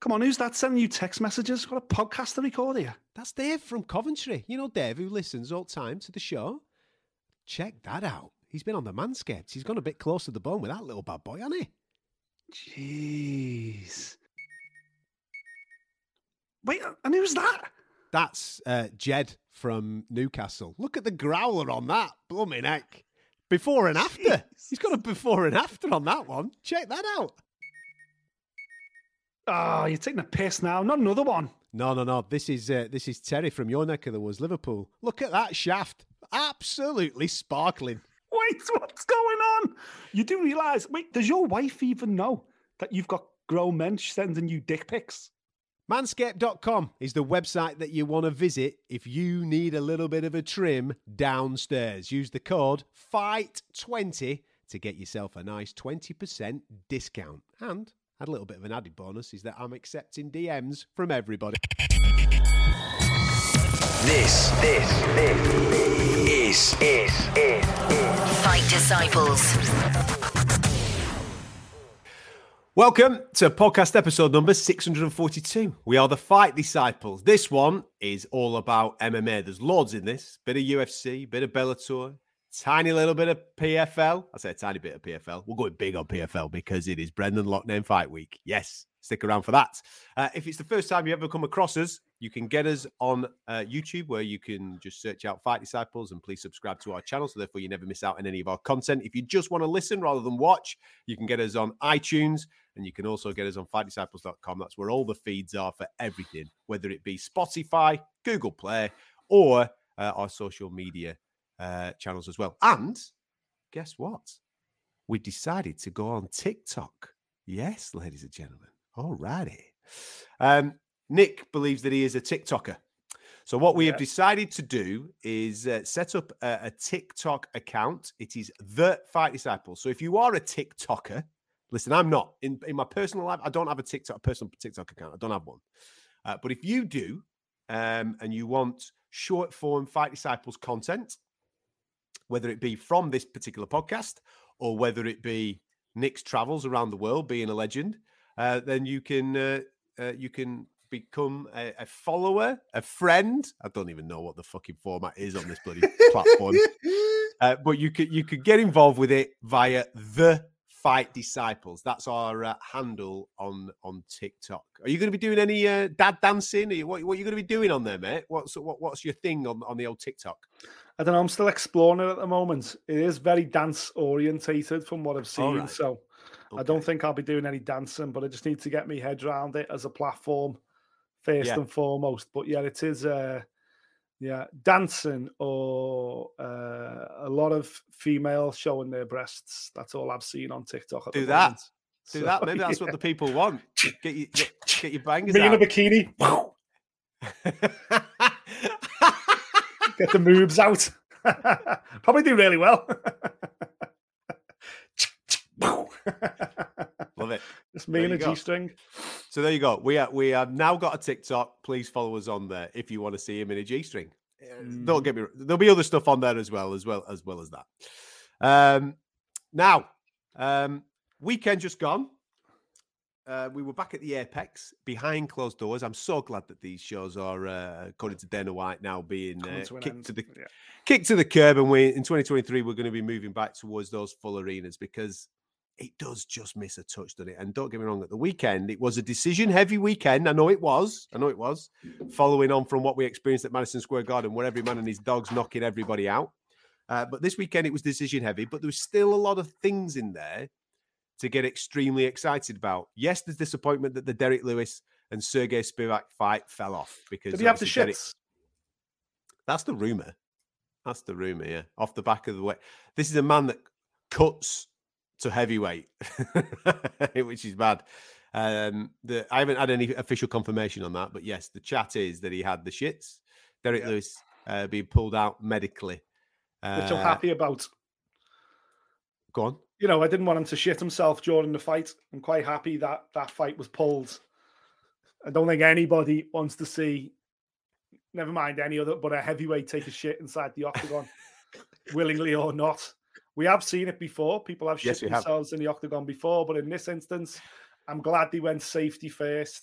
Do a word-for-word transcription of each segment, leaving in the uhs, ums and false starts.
Come on, who's that sending you text messages? Got a podcast to record here. That's Dave from Coventry. You know Dave, who listens all the time to the show? Check that out. He's been on the Manscaped. He's gone a bit close to the bone with that little bad boy, hasn't he? Jeez. Wait, and who's that? That's uh, Jed from Newcastle. Look at the growler on that. Blooming heck. Before and after. Jeez. He's got a before and after on that one. Check that out. Oh, you're taking a piss now. Not another one. No, no, no. This is uh, this is Terry from your neck of the woods, Liverpool. Look at that shaft. Absolutely sparkling. Wait, what's going on? You do realise, wait, does your wife even know that you've got grown men sending you dick pics? Manscaped dot com is the website that you want to visit if you need a little bit of a trim downstairs. Use the code fight twenty to get yourself a nice twenty percent discount. And add a little bit of an added bonus is that I'm accepting D Ms from everybody. This, this, this is, is, is, is Fight Disciples. Welcome to podcast episode number six hundred forty-two. We are the Fight Disciples. This one is all about M M A. There's loads in this. Bit of U F C, bit of Bellator, tiny little bit of P F L. I say a tiny bit of P F L. We're going big on P F L because it is Brendan Loughnane Fight Week. Yes, stick around for that. Uh, if it's the first time you ever come across us, you can get us on uh, YouTube, where you can just search out Fight Disciples, and please subscribe to our channel so therefore you never miss out on any of our content. If you just want to listen rather than watch, you can get us on iTunes, and you can also get us on fight disciples dot com. That's where all the feeds are for everything, whether it be Spotify, Google Play, or uh, our social media uh, channels as well. And guess what? We decided to go on TikTok. Yes, ladies and gentlemen. All righty. Um, Nick believes that he is a TikToker. So what we yeah. have decided to do is uh, set up a, a TikTok account. It is The Fight Disciples. So if you are a TikToker, listen, I'm not. In, in my personal life, I don't have a TikTok, a personal TikTok account. I don't have one. Uh, but if you do, um, and you want short form Fight Disciples content, whether it be from this particular podcast or whether it be Nick's travels around the world, being a legend, uh, then you can uh, uh, you can become a, a follower, a friend. I don't even know what the fucking format is on this bloody platform, uh, but you could you could get involved with it via The Fight Disciples. That's our uh, handle on on TikTok. Are you going to be doing any uh, dad dancing? Are you, what, what are you going to be doing on there, mate? What's what, what's your thing on, on the old TikTok? I don't know. I'm still exploring it at the moment. It is very dance orientated from what I've seen. Right. So okay. I don't think I'll be doing any dancing, but I just need to get my head around it as a platform first yeah. and foremost. But yeah, it is uh, yeah dancing or uh, a lot of females showing their breasts. That's all I've seen on TikTok. At Do the that. Moment. Do so, that. Maybe that's yeah. what the people want. Get you get, get your bangers Me out. in a bikini. Get the moves out. Probably do really well. Love it. Just me in a G-string. So there you go. We are, we have now got a TikTok. Please follow us on there if you want to see him in a G-string. Mm. Don't get me wrong. There'll be other stuff on there as well, as well as well as that. Um, now, um, weekend just gone. Uh, we were back at the Apex behind closed doors. I'm so glad that these shows are, uh, according to Dana White, now being uh, to kicked to the yeah. kicked to the curb. And we in twenty twenty-three we're going to be moving back towards those full arenas because it does just miss a touch, doesn't it? And don't get me wrong, at the weekend it was a decision-heavy weekend. I know it was. I know it was. Following on from what we experienced at Madison Square Garden, where every man and his dog's knocking everybody out. Uh, but this weekend it was decision-heavy. But there was still a lot of things in there to get extremely excited about. Yes, there's disappointment that the Derek Lewis and Sergey Spivak fight fell off because did he have the shits? Derek... That's the rumor. That's the rumor. Yeah, off the back of the way. This is a man that cuts to heavyweight, which is bad. Um, the I haven't had any official confirmation on that, but yes, the chat is that he had the shits. Derek yeah. Lewis uh, being pulled out medically, uh, which I'm happy about. Go on. You know, I didn't want him to shit himself during the fight. I'm quite happy that that fight was pulled. I don't think anybody wants to see, never mind any other, but a heavyweight take a shit inside the octagon, willingly or not. We have seen it before. People have shit yes, themselves have. in the octagon before, but in this instance, I'm glad they went safety first.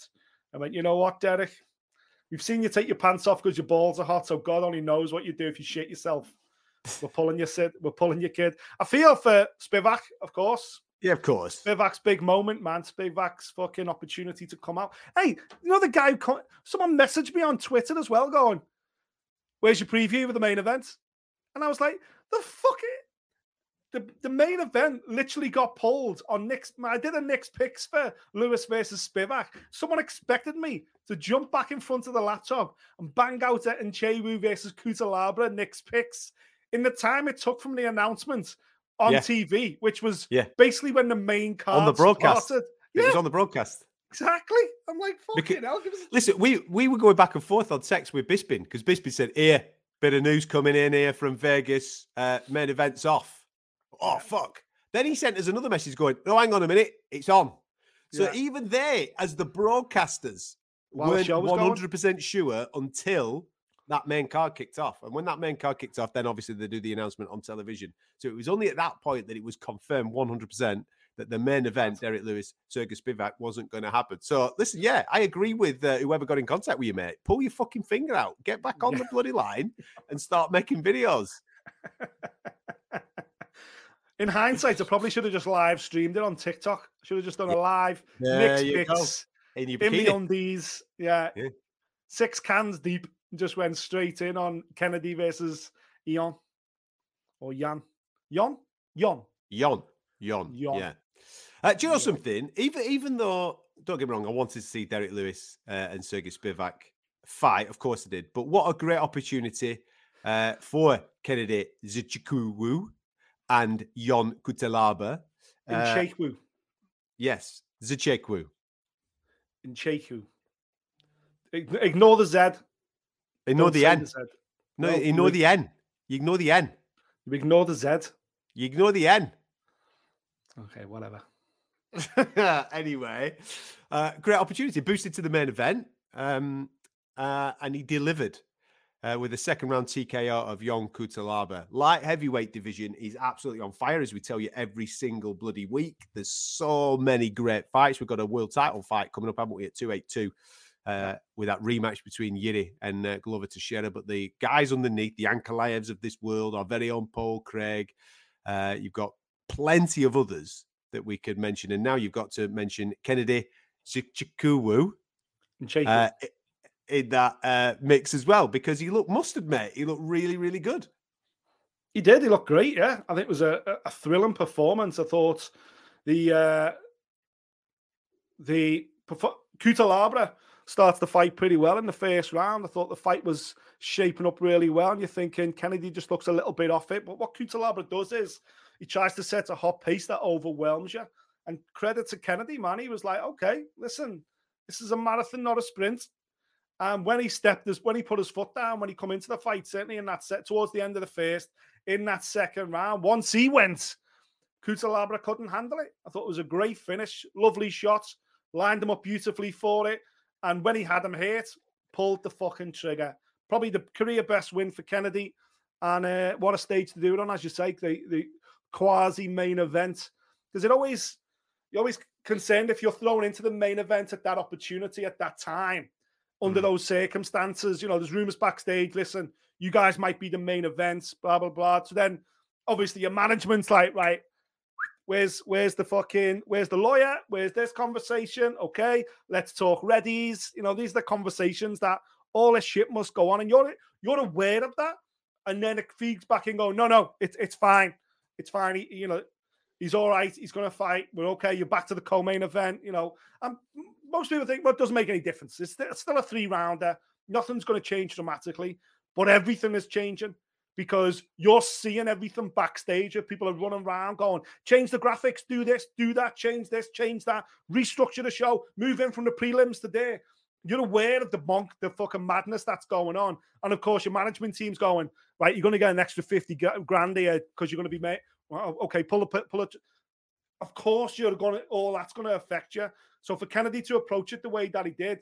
I went, you know what, Derek? We've seen you take your pants off because your balls are hot, so God only knows what you do if you shit yourself. We're pulling your sid, we're pulling your kid. I feel for Spivak, of course. Yeah, of course. Spivak's big moment, man. Spivak's fucking opportunity to come out. Hey, you know the guy, who someone messaged me on Twitter as well going, where's your preview of the main event? And I was like, the fuck it. The, the main event literally got pulled on Nick's. I did a Nick's picks for Lewis versus Spivak. Someone expected me to jump back in front of the laptop and bang out at Nchewu versus Cutelaba Nick's picks in the time it took from the announcement on yeah. T V, which was yeah. basically when the main card on the broadcast. Started. It yeah. was on the broadcast. Exactly. I'm like, fucking because, hell. Give us... Listen, we, we were going back and forth on text with Bisping because Bisping said, here, bit of news coming in here from Vegas. Uh, main event's off. Oh, fuck. Then he sent us another message going, no, hang on a minute. It's on. So yeah. even they, as the broadcasters, While weren't the one hundred percent going? Sure until that main card kicked off. And when that main card kicked off, then obviously they do the announcement on television. So it was only at that point that it was confirmed one hundred percent that the main event, Derek Lewis, Sergey Spivak, wasn't going to happen. So listen, yeah, I agree with uh, whoever got in contact with you, mate. Pull your fucking finger out. Get back on yeah. the bloody line and start making videos. In hindsight, I probably should have just live streamed it on TikTok. Should have just done a live mix picks in, in the undies. Yeah. yeah. Six cans deep. Just went straight in on Kennedy versus Ion. Or Jan. Jan? Jan. Jan. Jan. Jan. Yeah. Uh, do you know yeah. something? Even, even though, don't get me wrong, I wanted to see Derek Lewis uh, and Sergey Spivak fight. Of course I did. But what a great opportunity uh, for Kennedy Nzechukwu and Jon Cutelaba. In uh, Nzechukwu. Yes, Nzechukwu. In Nzechukwu. Ignore the Z. Ignore Don't the N. The no, no, ignore we... the N. You ignore the N. You ignore the Z. You ignore the N. Okay, whatever. Anyway, uh, great opportunity. Boosted to the main event. Um, uh, and he delivered. Uh, with a second round T K O of Jon Cutelaba. Light heavyweight division is absolutely on fire, as we tell you every single bloody week. There's so many great fights. We've got a world title fight coming up, haven't we, at two eighty-two uh, with that rematch between Yuri and uh, Glover Teixeira. But the guys underneath, the Ankalaevs of this world, our very own Paul Craig, uh, you've got plenty of others that we could mention. And now you've got to mention Kennedy Nzechukwu. Uh, in that uh, mix as well, because he looked mustard, mate. He looked really, really good. He did. He looked great, yeah. I think it was a, a thrilling performance. I thought the uh, the Cutelaba starts the fight pretty well in the first round. I thought the fight was shaping up really well, and you're thinking Kennedy just looks a little bit off it. But what Cutelaba does is he tries to set a hot pace that overwhelms you. And credit to Kennedy, man. He was like, okay, listen, this is a marathon, not a sprint. And when he stepped, this, when he put his foot down, when he come into the fight, certainly in that set, towards the end of the first, in that second round, once he went, Cutelaba couldn't handle it. I thought it was a great finish, lovely shots, lined him up beautifully for it. And when he had him hit, pulled the fucking trigger. Probably the career best win for Kennedy. And uh, what a stage to do it on, as you say, the, the quasi-main event. Because it always, you're always concerned if you're thrown into the main event at that opportunity, at that time. Under those circumstances, you know, there's rumors backstage. Listen, you guys might be the main events, blah, blah, blah. So then, obviously, your management's like, right, where's where's the fucking, where's the lawyer? Where's this conversation? Okay, let's talk readies. You know, these are the conversations that all this shit must go on. And you're you're aware of that. And then it feeds back and go, no, no, it's it's fine. It's fine. He, you know, he's all right. He's going to fight. We're okay. You're back to the co-main event, you know. And most people think, well, it doesn't make any difference. It's still a three-rounder. Nothing's going to change dramatically. But everything is changing because you're seeing everything backstage. People are running around going, change the graphics, do this, do that, change this, change that, restructure the show, move in from the prelims today. You're aware of the monk, the fucking madness that's going on. And, of course, your management team's going, right, you're going to get an extra fifty grand here because you're going to be made. Well, okay, pull it, pull it. Of course, you're going to, all that's going to affect you. So for Kennedy to approach it the way that he did,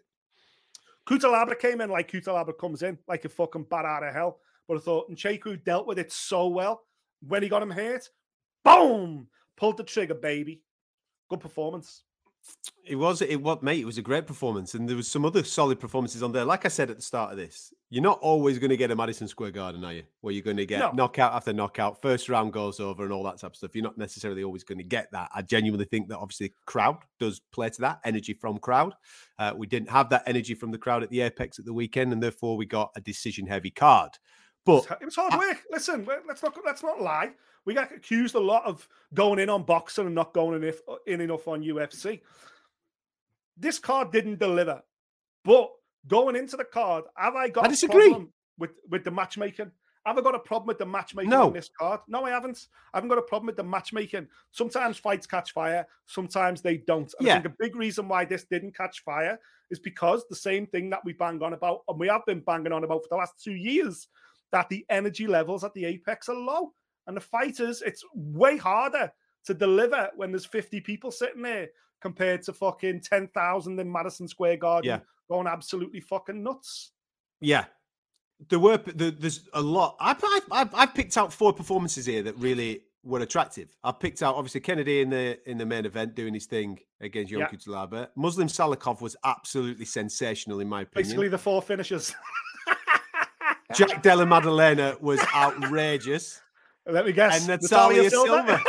Cutelaba came in like Cutelaba comes in, like a fucking bat out of hell. But I thought Nzechukwu dealt with it so well. When he got him hit, boom, pulled the trigger, baby. Good performance. It was, it was, mate. It was a great performance, and there was some other solid performances on there. Like I said at the start of this, you're not always going to get a Madison Square Garden, are you? Where you're going to get no. knockout after knockout, first round goes over, and all that type of stuff. You're not necessarily always going to get that. I genuinely think that obviously crowd does play to that, energy from crowd. Uh, we didn't have that energy from the crowd at the Apex at the weekend, and therefore we got a decision-heavy card. But it was hard work. I, Listen, let's not let's not lie. We got accused a lot of going in on boxing and not going in, in enough on U F C. This card didn't deliver, but going into the card, have I got I a disagree. problem with, with the matchmaking? Have I got a problem with the matchmaking no. on this card? No, I haven't. I haven't got a problem with the matchmaking. Sometimes fights catch fire, sometimes they don't. And yeah. I think a big reason why this didn't catch fire is because the same thing that we bang on about, and we have been banging on about for the last two years, that the energy levels at the Apex are low. And the fighters, it's way harder to deliver when there's fifty people sitting there compared to fucking ten thousand in Madison Square Garden yeah. going absolutely fucking nuts. Yeah. There were, there, there's a lot. I've, I've, I've picked out four performances here that really were attractive. I've picked out, obviously, Kennedy in the in the main event doing his thing against Jon yeah. Cutelaba. Muslim Salikov was absolutely sensational, in my opinion. Basically, the four finishers. Jack Della Maddalena was outrageous. Let me guess. And Natalia, Natalia Silva.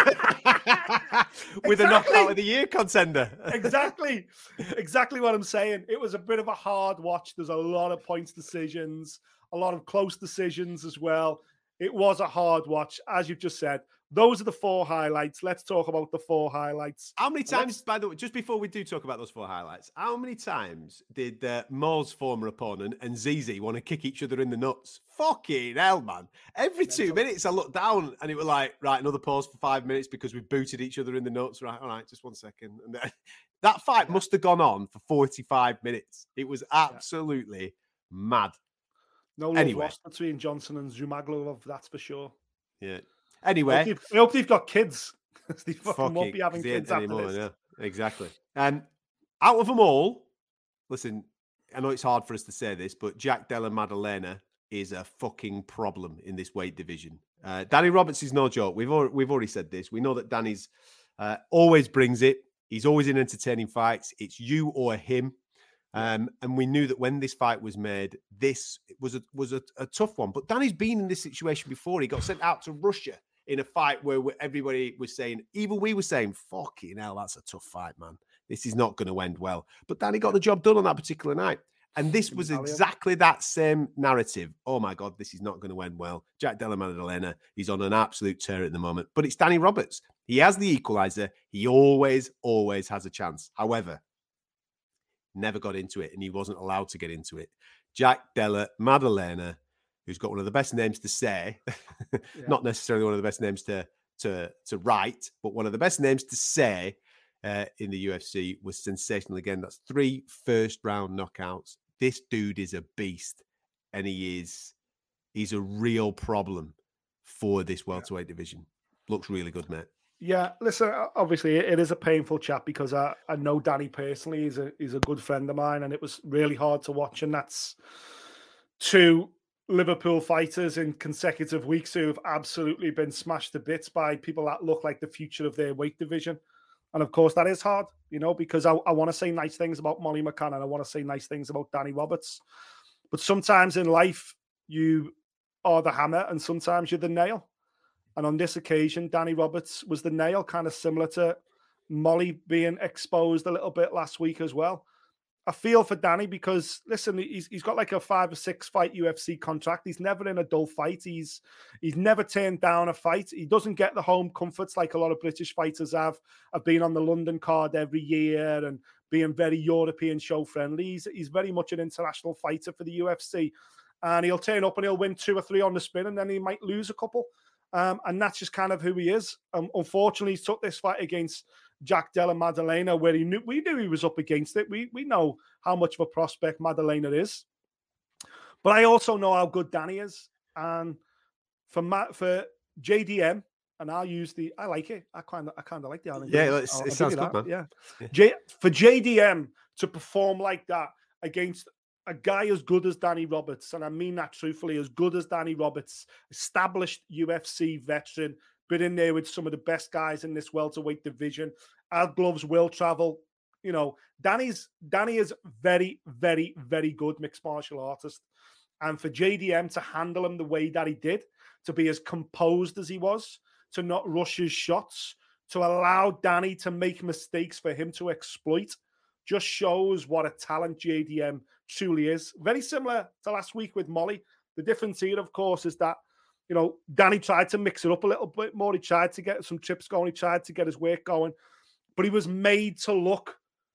Silva. With exactly. a knockout of the year contender. Exactly. Exactly what I'm saying. It was a bit of a hard watch. There's a lot of points decisions, a lot of close decisions as well. It was a hard watch, as you've just said. Those are the four highlights. Let's talk about the four highlights. How many times, Let's... by the way, just before we do talk about those four highlights, how many times did uh, Mo's former opponent and Zizi want to kick each other in the nuts? Fucking hell, man. Every two minutes I looked down and it was like, right, another pause for five minutes because we booted each other in the nuts. Right, all right, just one second. And then, that fight yeah. must have gone on for forty-five minutes. It was absolutely yeah. mad. No love anyway. lost between Johnson and Zhumaglov, that's for sure. Yeah. Anyway, I hope, I hope they've got kids. They fucking fucking won't be having kids after anymore, this. Yeah, exactly. And out of them all, listen, I know it's hard for us to say this, but Jack Della Maddalena is a fucking problem in this weight division. Uh, Danny Roberts is no joke. We've already, we've already said this. We know that Danny's uh, always brings it. He's always in entertaining fights. It's you or him. Um, and we knew that when this fight was made, this was a was a, a tough one. But Danny's been in this situation before. He got sent out to Russia in a fight where everybody was saying, even we were saying, fucking hell, that's a tough fight, man. This is not going to end well. But Danny got the job done on that particular night. And this was exactly that same narrative. Oh, my God, this is not going to end well. Jack Della Maddalena, he's on an absolute tear at the moment. But it's Danny Roberts. He has the equalizer. He always, always has a chance. However, never got into it, and he wasn't allowed to get into it. Jack Della Maddalena, who's got one of the best names to say, yeah. not necessarily one of the best names to to to write, but one of the best names to say uh, in the U F C, was sensational again. That's three first round knockouts. This dude is a beast, and he is he's a real problem for this welterweight yeah. division. Looks really good, mate. Yeah, listen, obviously it is a painful chat because I, I know Danny personally. He's a, he's a good friend of mine, and it was really hard to watch. And that's two Liverpool fighters in consecutive weeks who have absolutely been smashed to bits by people that look like the future of their weight division. And of course, that is hard, you know, because I, I want to say nice things about Molly McCann and I want to say nice things about Danny Roberts. But sometimes in life, you are the hammer and sometimes you're the nail. And on this occasion, Danny Roberts was the nail, kind of similar to Molly being exposed a little bit last week as well. I feel for Danny because, listen, he's he's got like a five or six fight U F C contract. He's never in a dull fight. He's he's never turned down a fight. He doesn't get the home comforts like a lot of British fighters have, of being on the London card every year and being very European show friendly. He's, he's very much an international fighter for the U F C. And he'll turn up and he'll win two or three on the spin and then he might lose a couple. Um, and that's just kind of who he is. Um, unfortunately, he took this fight against Jack Della Maddalena, where he knew we knew he was up against it. We we know how much of a prospect Maddalena is, but I also know how good Danny is. And for Matt, for J D M, and I'll use the I like it. I kind of I kind of like the Island. Yeah, it sounds good, man. Yeah, yeah. J, for J D M to perform like that against a guy as good as Danny Roberts, and I mean that truthfully, as good as Danny Roberts, established U F C veteran, been in there with some of the best guys in this welterweight division, Our gloves will travel. You know, Danny's Danny is very, very, very good mixed martial artist. And for J D M to handle him the way that he did, to be as composed as he was, to not rush his shots, to allow Danny to make mistakes for him to exploit, just shows what a talent J D M truly is. Very similar to last week with Molly. The difference here, of course, is that, you know, Danny tried to mix it up a little bit more. He tried to get some trips going. He tried to get his work going. But he was made to look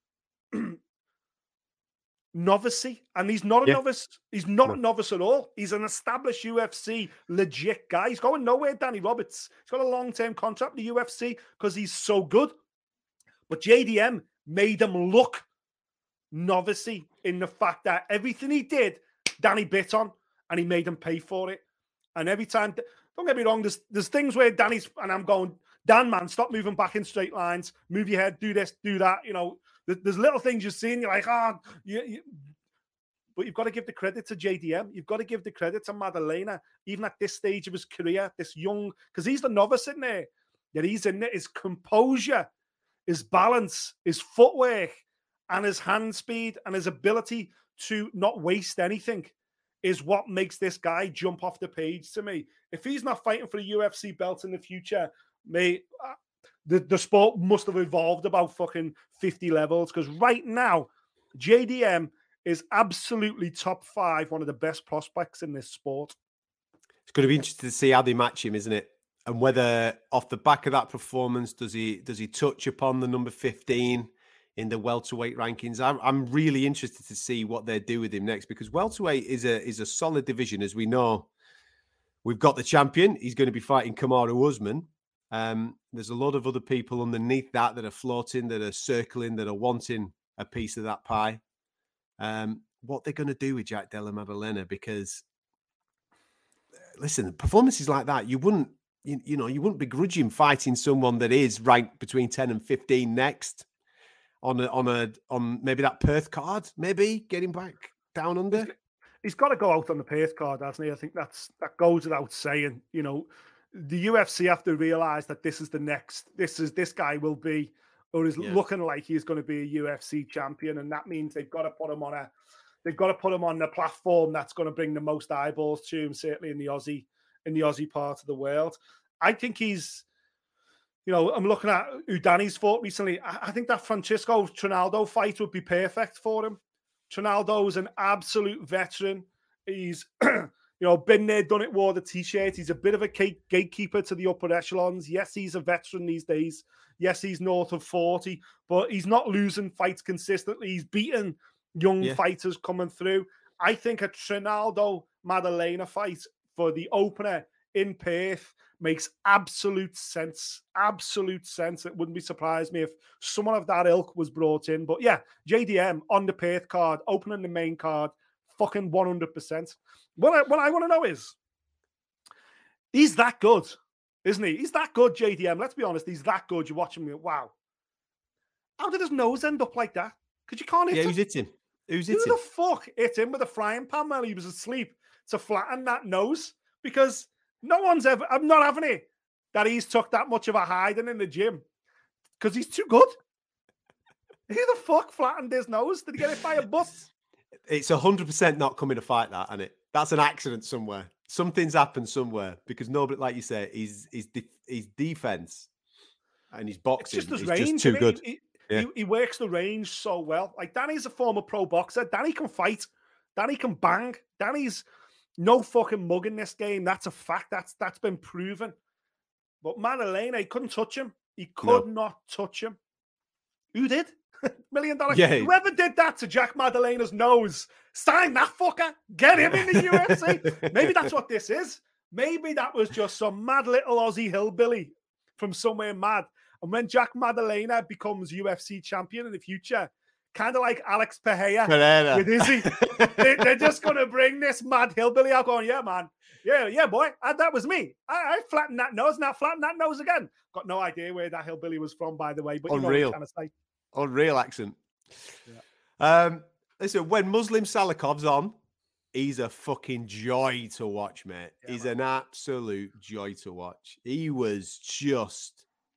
novice-y. And he's not a yeah. novice. He's not no. a novice at all. He's an established U F C legit guy. He's going nowhere, Danny Roberts. He's got a long-term contract with the U F C because he's so good. But J D M made him look novice-y in the fact that everything he did, Danny bit on, and he made him pay for it. And every time, don't get me wrong, there's, there's things where Danny's, and I'm going, Dan, man, stop moving back in straight lines, move your head, do this, do that. You know, there's little things you're seeing, you're like, ah, oh, you, you. But you've got to give the credit to J D M. You've got to give the credit to Maddalena, even at this stage of his career, this young, because he's the novice in there. Yet he's in there, his composure, his balance, his footwork, and his hand speed, and his ability to not waste anything is what makes this guy jump off the page to me. If he's not fighting for a U F C belt in the future, mate, the, the sport must have evolved about fucking fifty levels, because right now, J D M is absolutely top five, one of the best prospects in this sport. It's going to be interesting to see how they match him, isn't it? And whether off the back of that performance, does he does he touch upon the number fifteen in the welterweight rankings? I'm, I'm really interested to see what they do with him next, because welterweight is a is a solid division, as we know. We've got the champion. He's going to be fighting Kamaru Usman. Um, there's a lot of other people underneath that that are floating, that are circling, that are wanting a piece of that pie. Um, what they're going to do with Jack Della Maddalena, because listen, performances like that, you wouldn't, you, you know, you wouldn't begrudge him fighting someone that is ranked between ten and fifteen next on a, on a, on maybe that Perth card, maybe getting back down under. He's got to go out on the Perth card, hasn't he? I think that's, that goes without saying. You know, the U F C have to realize that this is the next, this is, this guy will be, or is yeah. looking like he's going to be a U F C champion. And that means they've got to put him on a, they've got to put him on the platform that's going to bring the most eyeballs to him, certainly in the Aussie, in the Aussie part of the world. I think he's, you know, I'm looking at who Danny's fought recently. I, I think that Francisco Trinaldo fight would be perfect for him. Trinaldo is an absolute veteran. He's, you know, been there, done it, wore the t-shirt. He's a bit of a gatekeeper to the upper echelons. Yes, he's a veteran these days. Yes, he's north of forty, but he's not losing fights consistently. He's beaten young yeah. fighters coming through. I think a Trinaldo Maddalena fight for the opener in Perth makes absolute sense. Absolute sense. It wouldn't be surprised me if someone of that ilk was brought in. But yeah, J D M on the Perth card, opening the main card, fucking one hundred percent. What I, what I want to know is, he's that good, isn't he? He's that good, J D M. Let's be honest, he's that good. You're watching me, wow. How did his nose end up like that? Because you can't hit yeah, him. Who's hit him? Who's hit hit Who him? the fuck hit him with a frying pan while he was asleep to flatten that nose? Because no one's ever, I'm not having it, that he's took that much of a hiding in the gym. Because he's too good. Who the fuck flattened his nose? Did he get it by a bus? It's one hundred percent not coming to fight that, isn't it? That's an accident somewhere. Something's happened somewhere, because nobody, like you say, his, his, his defense and his boxing it's just his is range, just too good. He, yeah. he, he works the range so well. Like, Danny's a former pro boxer. Danny can fight. Danny can bang. Danny's no fucking mug in this game. That's a fact. That's That's been proven. But Maddalena, he couldn't touch him. He could no. not touch him. Who did? Million dollar. Yeah. Whoever did that to Jack Maddalena's nose, sign that fucker. Get him in the U F C. Maybe that's what this is. Maybe that was just some mad little Aussie hillbilly from somewhere mad. And when Jack Maddalena becomes U F C champion in the future, kind of like Alex Pereira, Pereira. with Izzy, they, they're just going to bring this mad hillbilly out going, yeah, man. Yeah, yeah, boy. I, that was me. I, I flattened that nose. Now flatten that nose again. Got no idea where that hillbilly was from, by the way. But Unreal. You know what I'm trying to say. Unreal accent. Yeah. Um, listen, when Muslim Salakov's on, he's a fucking joy to watch, mate. Yeah, he's man. an absolute joy to watch. He was just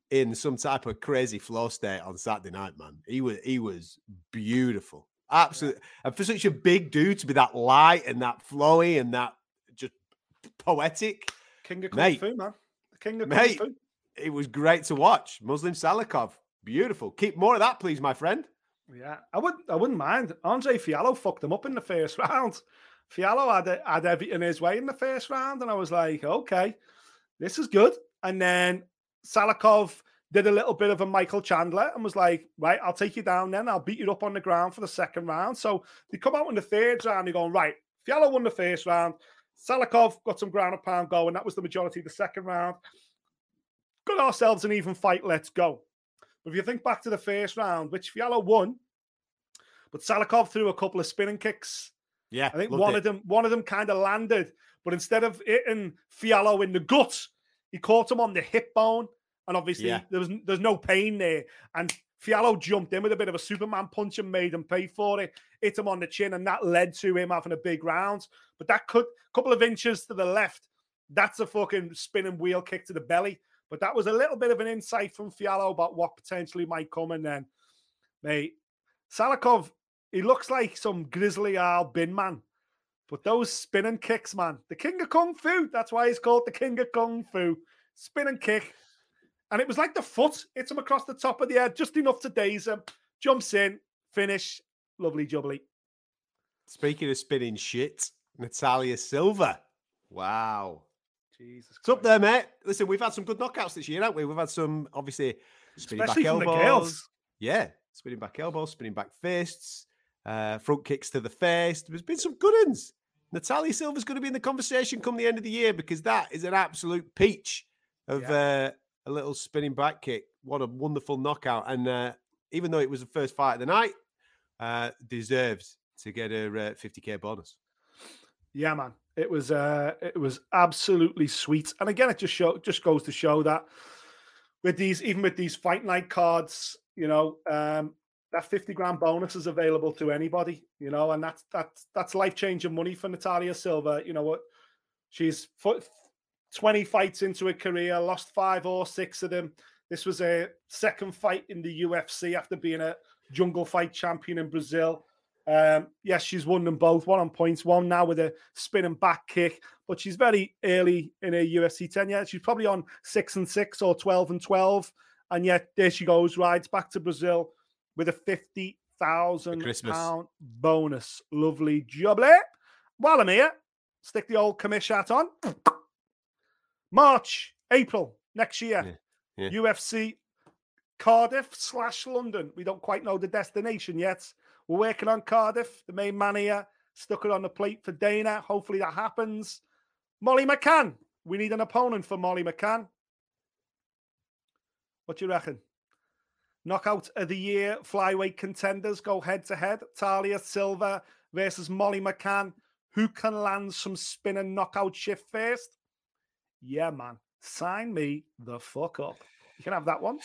in some type of crazy flow state on Saturday night, man. He was he was beautiful. Absolutely. Yeah. And for such a big dude to be that light and that flowy and that just poetic. King of Kung mate, Fu, man. The King of Kung mate, Fu. It was great to watch. Muslim Salikov. Beautiful. Keep more of that, please, my friend. Yeah, I wouldn't I wouldn't mind. Andre Fiallo fucked him up in the first round. Fiallo had, had everything his way in the first round, and I was like, okay, this is good. And then Salikov did a little bit of a Michael Chandler and was like, right, I'll take you down then. I'll beat you up on the ground for the second round. So they come out in the third round, they're going, right, Fiallo won the first round. Salikov got some ground and pound going. That was the majority of the second round. Got ourselves an even fight. Let's go. But if you think back to the first round, which Fiallo won, but Salikov threw a couple of spinning kicks. Yeah, I think one it. of them, one of them kind of landed, but instead of hitting Fiallo in the gut, he caught him on the hip bone, and obviously yeah. there was there's no pain there. And Fiallo jumped in with a bit of a Superman punch and made him pay for it. Hit him on the chin, and that led to him having a big round. But that could couple of inches to the left, that's a fucking spinning wheel kick to the belly. But that was a little bit of an insight from Fiallo about what potentially might come. And then, mate, Salikov, he looks like some grizzly Al bin man. But those spinning kicks, man, the King of Kung Fu, that's why he's called the King of Kung Fu. Spinning kick. And it was like the foot hits him across the top of the head, just enough to daze him. Jumps in, finish. Lovely jubbly. Speaking of spinning shit, Natalia Silva. Wow. Jesus Christ. It's up there, mate. Listen, we've had some good knockouts this year, haven't we? We've had some, obviously, spinning Especially back from elbows. The girls. Yeah, spinning back elbows, spinning back fists, uh, front kicks to the face. There's been some good ones. Natalia Silva's going to be in the conversation come the end of the year because that is an absolute peach of yeah. uh, a little spinning back kick. What a wonderful knockout. And uh, even though it was the first fight of the night, uh, deserves to get a uh, fifty K bonus. Yeah, man. It was uh, it was absolutely sweet. And again, it just show just goes to show that with these, even with these fight night cards, you know, um, that fifty grand bonus is available to anybody, you know, and that's that's that's life-changing money for Natalia Silva. You know what? She's twenty fights into her career, lost five or six of them. This was a second fight in the U F C after being a jungle fight champion in Brazil. Um, yes, she's won them both, one on points, one now with a spinning back kick, but she's very early in her U F C tenure. She's probably on six and six or twelve and twelve. And yet there she goes, rides back to Brazil with a fifty thousand pound bonus. Lovely jubbly. While I'm here, stick the old commish hat on. March, April next year, yeah. Yeah. U F C Cardiff slash London. We don't quite know the destination yet. We're working on Cardiff. The main man here stuck it on the plate for Dana. Hopefully that happens. Molly McCann. We need an opponent for Molly McCann. What do you reckon? Knockout of the year flyweight contenders go head to head. Talia Silva versus Molly McCann. Who can land some spinning knockout shift first? Yeah, man. Sign me the fuck up. You can have that one.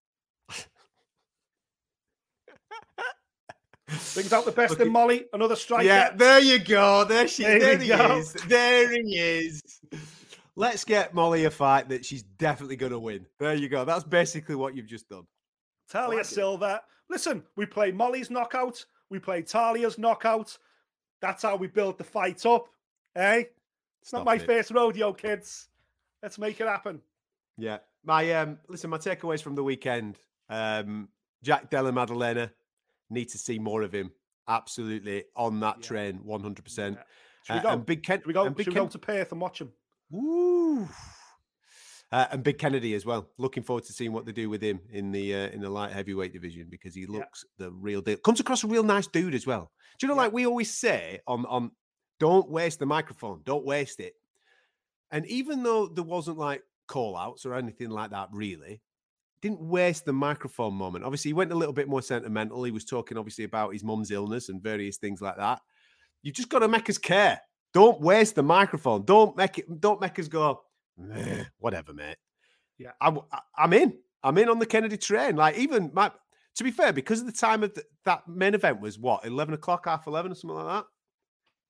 Brings out the best okay. in Molly. Another striker. Yeah, there you go. There she there, there he go. is. There he is. Let's get Molly a fight that she's definitely going to win. There you go. That's basically what you've just done. Talia like Silva. Listen, we play Molly's knockout. We play Talia's knockout. That's how we build the fight up. Eh? It's Stop not my it. first rodeo, kids. Let's make it happen. Yeah. My um. Listen, my takeaways from the weekend. Um, Jack Della Maddalena. Need to see more of him. Absolutely on that yeah. train, one hundred percent. Yeah. Should we go? Uh, and Big Ken- Should we go, and Big should Ken- we go to Perth and watch him? Woo! Uh, and Big Kennedy as well. Looking forward to seeing what they do with him in the uh, in the light heavyweight division because he looks yeah. the real deal. Comes across a real nice dude as well. Do you know, yeah. like we always say on on, don't waste the microphone, don't waste it. And even though there wasn't like call outs or anything like that, really. Didn't waste the microphone moment. Obviously, he went a little bit more sentimental. He was talking, obviously, about his mum's illness and various things like that. You've just got to make us care. Don't waste the microphone. Don't make it. Don't make us go, whatever, mate. Yeah, I, I, I'm in. I'm in on the Kennedy train. Like, even my. To be fair, because of the time of the, that main event was what eleven o'clock, half eleven, or something like that.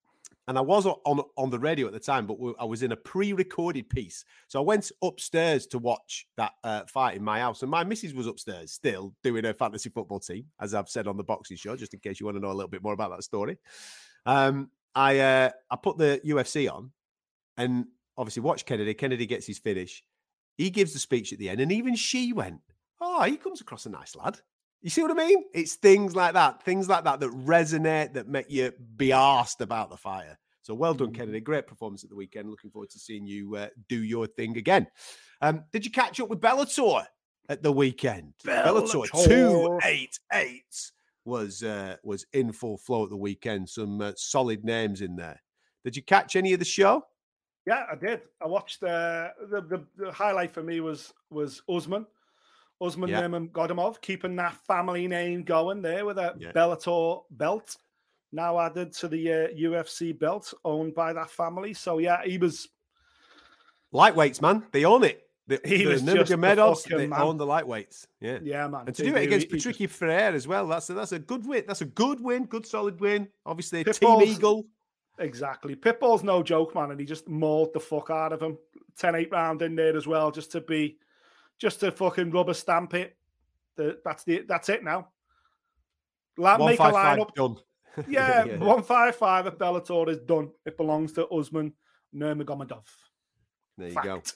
and I was on on the radio at the time, but I was in a pre-recorded piece. So I went upstairs to watch that uh, fight in my house, and my missus was upstairs still doing her fantasy football team, as I've said on the boxing show, just in case you want to know a little bit more about that story. Um, I uh, I put the U F C on, and obviously watch Kennedy. Kennedy gets his finish. He gives the speech at the end, and even she went, "Oh, he comes across a nice lad." You see what I mean? It's things like that, things like that that resonate, that make you be arsed about the fighter. So well done, Kennedy. Great performance at the weekend. Looking forward to seeing you uh, do your thing again. Um, did you catch up with Bellator at the weekend? Bellator, Bellator two eighty-eight was uh, was in full flow at the weekend. Some uh, solid names in there. Did you catch any of the show? Yeah, I did. I watched uh, the, the the highlight for me was was Usman. Usman yeah. Nurmagomedov, keeping that family name going there with a yeah. Bellator belt now added to the uh, U F C belt owned by that family. So, yeah, he was... Lightweights, man. They own it. The, he the was just Nurmagomedovs, the they man. own the lightweights. Yeah, yeah, man. And to they do it do. against Patricky just... Freire as well, that's a, that's a good win. That's a good win, good solid win. Obviously, Pitbull's... Team Eagle. Exactly. Pitbull's no joke, man, and he just mauled the fuck out of him. ten eight round in there as well, just to be... Just to fucking rubber stamp it. The, that's the that's it now. La- make a lineup. Done. Yeah, yeah, one five five at Bellator is done. It belongs to Usman Nurmagomedov. There you Fact. go.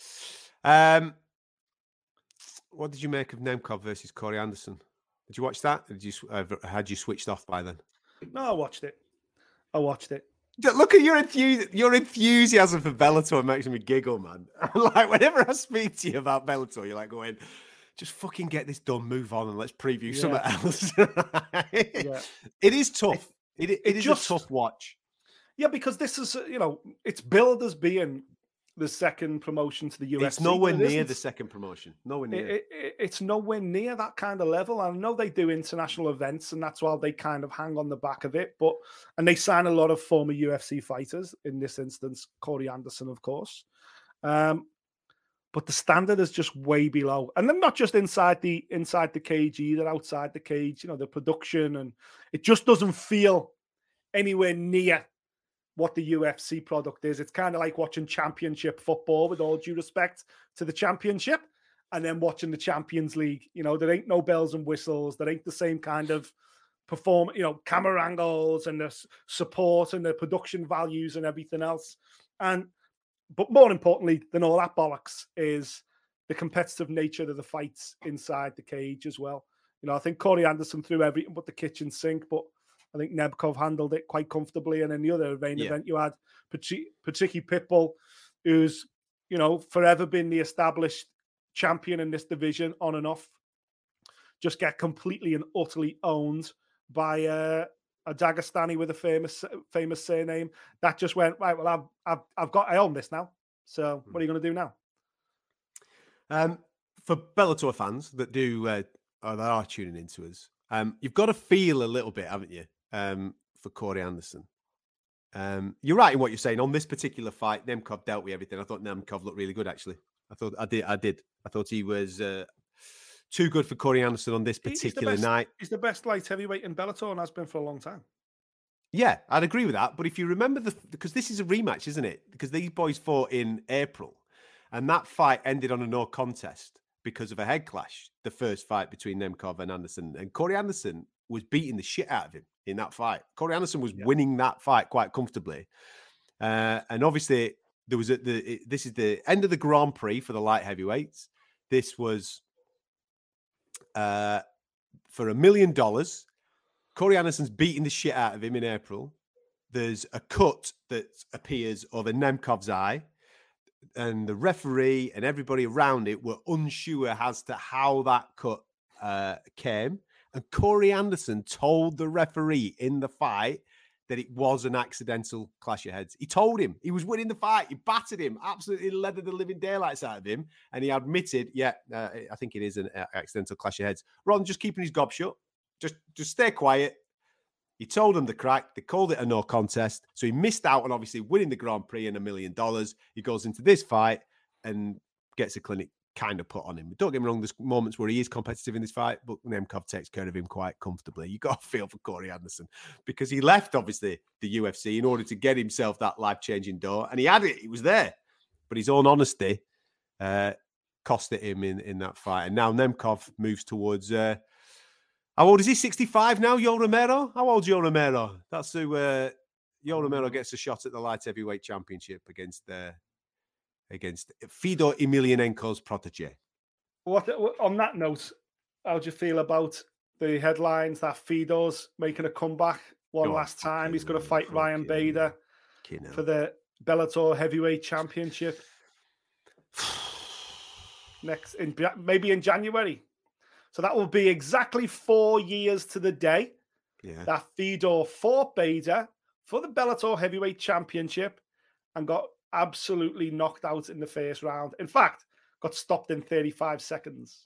Um, what did you make of Nemkov versus Corey Anderson? Did you watch that? Or did you uh, had you switched off by then? No, I watched it. I watched it. Look at your enthusi- your enthusiasm for Bellator makes me giggle, man. Like, whenever I speak to you about Bellator, you're like going, just fucking get this done, move on, and let's preview yeah. something else. yeah. It is tough. It, it, it is just, a tough watch. Yeah, because this is, you know, it's billed as being the second promotion to the U F C. It's nowhere near the second promotion. Nowhere near. It, it, it's nowhere near that kind of level. I know they do international events, and that's why they kind of hang on the back of it. But and they sign a lot of former U F C fighters. In this instance, Corey Anderson, of course. Um, but the standard is just way below, and then not just inside the inside the cage either, outside the cage. You know, the production, and it just doesn't feel anywhere near what the U F C product is. It's kind of like watching championship football, with all due respect to the championship, and then watching the Champions League. You know, there ain't no bells and whistles. There ain't the same kind of perform, you know, camera angles and the support and the production values and everything else. And, but more importantly than all that bollocks is the competitive nature of the fights inside the cage as well. You know, I think Corey Anderson threw everything but the kitchen sink, but I think Nemkov handled it quite comfortably. And in the other main yeah. event, you had Patricky Pitbull, who's, you know, forever been the established champion in this division on and off, just get completely and utterly owned by uh, a Dagestani with a famous famous surname. That just went, right, well, I've, I've, I've got, I own this now. So what are you going to do now? Um, for Bellator fans that do, uh, or that are tuning into us, um, you've got to feel a little bit, haven't you? Um, for Corey Anderson. Um, you're right in what you're saying. On this particular fight, Nemkov dealt with everything. I thought Nemkov looked really good, actually. I thought I did. I did. I thought he was uh, too good for Corey Anderson on this particular he's best, night. He's the best light heavyweight in Bellator and has been for a long time. Yeah, I'd agree with that. But if you remember, the because this is a rematch, isn't it? Because these boys fought in April, and that fight ended on a no contest because of a head clash. The first fight between Nemkov and Anderson, and Corey Anderson was beating the shit out of him in that fight. Corey Anderson was yeah. winning that fight quite comfortably. Uh, and obviously, there was a, the it, this is the end of the Grand Prix for the light heavyweights. This was uh, for a million dollars. Corey Anderson's beating the shit out of him in April. There's a cut that appears over Nemkov's eye, and the referee and everybody around it were unsure as to how that cut uh, came. And Corey Anderson told the referee in the fight that it was an accidental clash of heads. He told him he was winning the fight. He battered him, absolutely leathered the living daylights out of him. And he admitted, yeah, uh, I think it is an uh, accidental clash of heads. Rather than just keeping his gob shut, just, just stay quiet. He told them the crack. They called it a no contest. So he missed out on obviously winning the Grand Prix and a million dollars. He goes into this fight and gets a clinic kind of put on him. But don't get me wrong, there's moments where he is competitive in this fight, but Nemkov takes care of him quite comfortably. You got to feel for Corey Anderson because he left, obviously, the U F C in order to get himself that life-changing door, and he had it. He was there. But his own honesty uh, cost it him in, in that fight. And now Nemkov moves towards... Uh, how old is he? sixty-five now, Yoel Romero? How old's Yoel Romero? That's who... Uh, Yoel Romero gets a shot at the light heavyweight championship against... Uh, against Fedor Emelianenko's protege. What on that note, how do you feel about the headlines that Fedor's making a comeback one oh, last time? He's going to fight Ryan Bader for the Bellator Heavyweight Championship next in maybe in January. So that will be exactly four years to the day yeah. that Fedor fought Bader for the Bellator Heavyweight Championship and got absolutely knocked out in the first round. In fact, got stopped in thirty-five seconds.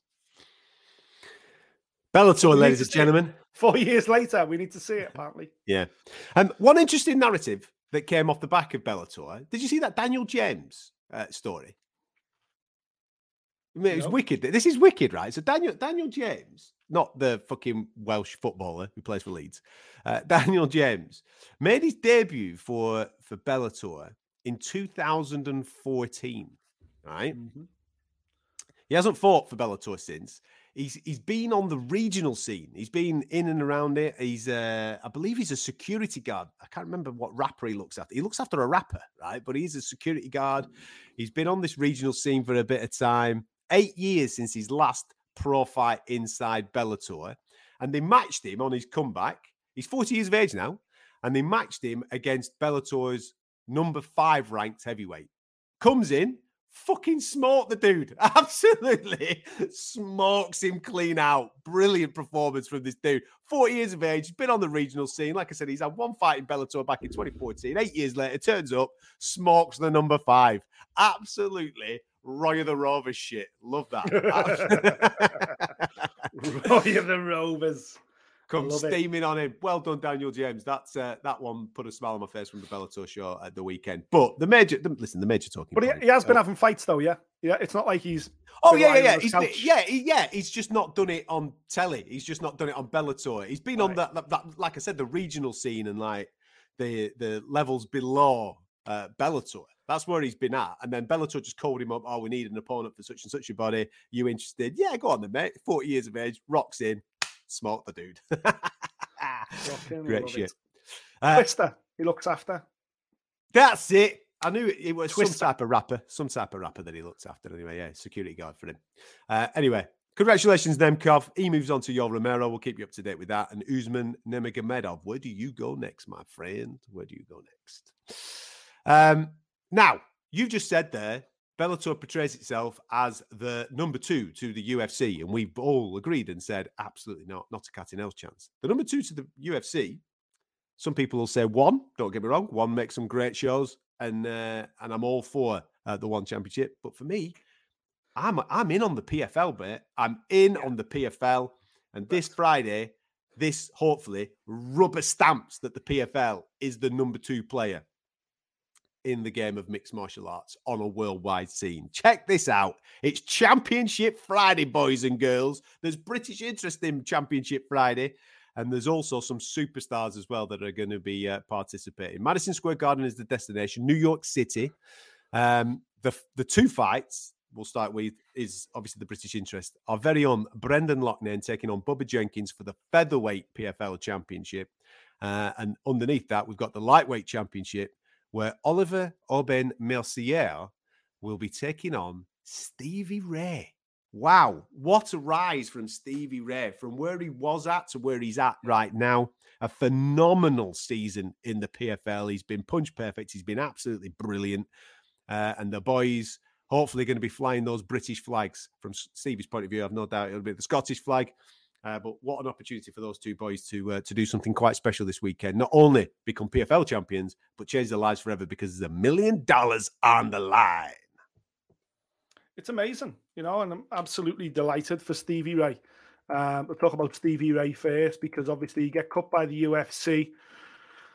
Bellator, ladies and gentlemen. Four years later, we need to see it, apparently. Yeah. And um, one interesting narrative that came off the back of Bellator. Did you see that Daniel James uh, story? I mean, it was no. wicked. This is wicked, right? So Daniel Daniel James, not the fucking Welsh footballer who plays for Leeds, uh, Daniel James made his debut for, for Bellator in two thousand fourteen, right? Mm-hmm. He hasn't fought for Bellator since. He's he's been on the regional scene. He's been in and around it. He's, uh, I believe he's a security guard. I can't remember what rapper he looks after. He looks after a rapper, right? But he's a security guard. He's been on this regional scene for a bit of time. Eight years since his last pro fight inside Bellator. And they matched him on his comeback. He's forty years of age now. And they matched him against Bellator's number five ranked heavyweight. Comes in, fucking smoked the dude. Absolutely smokes him clean out. Brilliant performance from this dude. forty years of age, been on the regional scene. Like I said, he's had one fight in Bellator back in twenty fourteen. Eight years later, turns up, smokes the number five. Absolutely Roy of the Rovers shit. Love that. Roy of the Rovers. Come steaming it. on him. Well done, Daniel James. That's uh, that one put a smile on my face from the Bellator show at the weekend. But the major, the, listen, the major talking. But he, he has been uh, having fights though, yeah. Yeah, it's not like he's. Oh yeah, yeah, yeah. He's been, yeah, he, yeah. He's just not done it on telly. He's just not done it on Bellator. He's been right. on that, that, that, like I said, the regional scene and like the the levels below uh, Bellator. That's where he's been at. And then Bellator just called him up. Oh, we need an opponent for such and such a body. You interested? Yeah, go on then, mate. forty years of age, rocks in, smoke the dude. Great shit. Uh, Twister, he looks after. That's it. I knew it, it was Twister. some type of rapper, some type of rapper that he looks after anyway. Yeah, security guard for him. Uh, anyway, congratulations, Nemkov. He moves on to Yoel Romero. We'll keep you up to date with that. And Usman Nurmagomedov. Where do you go next, my friend? Where do you go next? Um, now, you've just said there, Bellator portrays itself as the number two to the U F C, and we've all agreed and said, absolutely not, not a cat in hell's chance. The number two to the U F C, some people will say one, don't get me wrong, one makes some great shows, and uh, and I'm all for uh, the one championship. But for me, I'm I'm in on the P F L, mate. I'm in on the P F L, and this Friday, this hopefully rubber stamps that the P F L is the number two player in the game of mixed martial arts on a worldwide scene. Check this out. It's Championship Friday, boys and girls. There's British interest in Championship Friday, and there's also some superstars as well that are going to be uh, participating. Madison Square Garden is the destination. New York City. Um, the, the two fights we'll start with is obviously the British interest. Our very own Brendan Loughnane taking on Bubba Jenkins for the featherweight P F L Championship. Uh, and underneath that, we've got the lightweight championship, where Oliver Aubin-Mercier will be taking on Stevie Ray. Wow, what a rise from Stevie Ray, from where he was at to where he's at right now. A phenomenal season in the P F L. He's been punch perfect. He's been absolutely brilliant. Uh, and the boys hopefully going to be flying those British flags. From Stevie's point of view, I've no doubt it'll be the Scottish flag. Uh, but what an opportunity for those two boys to uh, to do something quite special this weekend. Not only become P F L champions, but change their lives forever because there's a million dollars on the line. It's amazing, you know, and I'm absolutely delighted for Stevie Ray. Um, we'll talk about Stevie Ray first because obviously you get cut by the U F C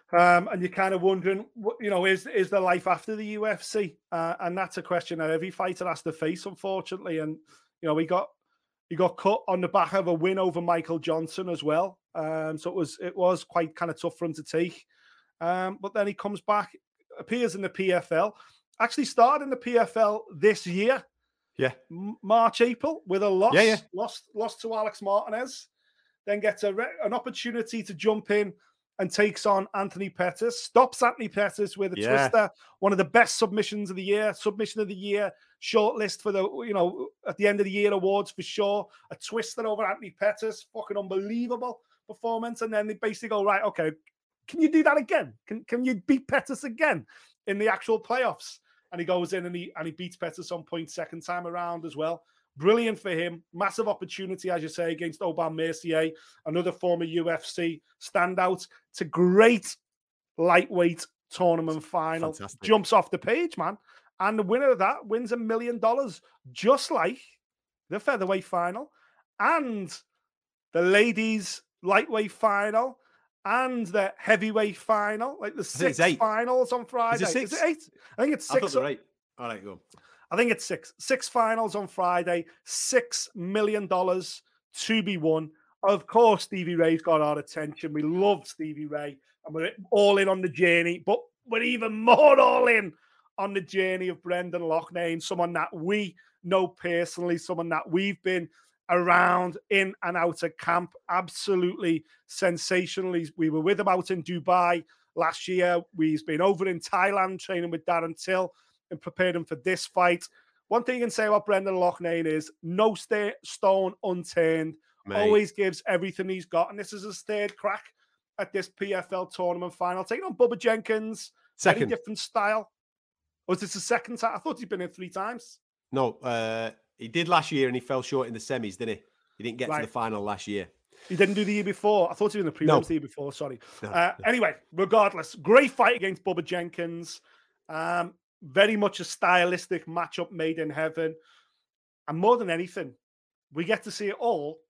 Um, and you're kind of wondering, you know, is is there life after the U F C? Uh, and that's a question that every fighter has to face, unfortunately. And you know, we got he got cut on the back of a win over Michael Johnson as well. Um, so it was it was quite kind of tough for him to take. Um, but then he comes back, appears in the P F L. Actually started in the P F L this year. Yeah, March, April with a loss. Yeah, yeah. Lost lost to Alex Martinez. Then gets a re- an opportunity to jump in and takes on Anthony Pettis, stops Anthony Pettis with a Yeah. twister, one of the best submissions of the year, submission of the year, shortlist for the, you know, at the end of the year awards for sure. A twister over Anthony Pettis, fucking unbelievable performance. And then they basically go, right, okay, can you do that again? Can can you beat Pettis again in the actual playoffs? And he goes in and he and he beats Pettis on point second time around as well. Brilliant for him. Massive opportunity, as you say, against Aubin Mercier, another former U F C standout. It's a great lightweight tournament final. Fantastic. Jumps off the page, man. And the winner of that wins a million dollars, just like the featherweight final and the ladies' lightweight final and the heavyweight final, like the six finals on Friday. Is it six? Is it eight? I think it's six. I thought they're eight. All right, go on. I think it's six. Six finals on Friday, six million dollars to be won. Of course, Stevie Ray's got our attention. We love Stevie Ray, and we're all in on the journey, but we're even more all in on the journey of Brendan Loughnane, someone that we know personally, someone that we've been around in and out of camp. Absolutely sensationally. We were with him out in Dubai last year. We've been over in Thailand training with Darren Till and prepared him for this fight. One thing you can say about Brendan Loughnane is no st- stone unturned. Mate. Always gives everything he's got. And this is his third crack at this P F L tournament final. Taking on Bubba Jenkins. Second. Very different style. Or is this the second time? I thought he'd been in three times. No, uh, he did last year and he fell short in the semis, didn't he? He didn't get right. to the final last year. He didn't do the year before. I thought he was in the prelims no. the year before. Sorry. No. Uh, anyway, regardless, great fight against Bubba Jenkins. Um, very much a stylistic matchup made in heaven. And more than anything, we get to see it all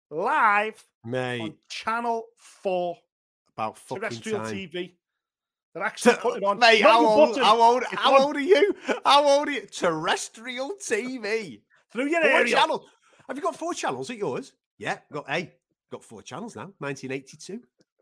live Mate. on Channel four. About fucking terrestrial time. T V. They're actually putting it on. Mate, how old, how, old, it's how on. old are you? How old are you? Terrestrial T V. Through your four area. channels. Have you got four channels at yours? Yeah, got hey, got four channels now. nineteen eighty-two.